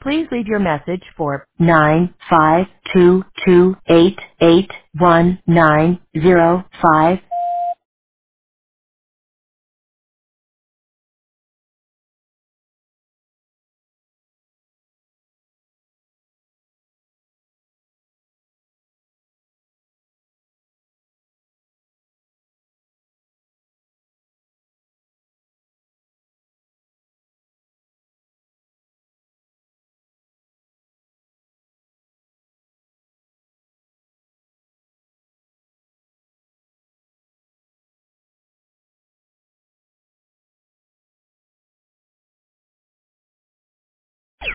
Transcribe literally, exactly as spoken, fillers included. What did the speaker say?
Please leave your message for nine five two two eight eight one nine zero five.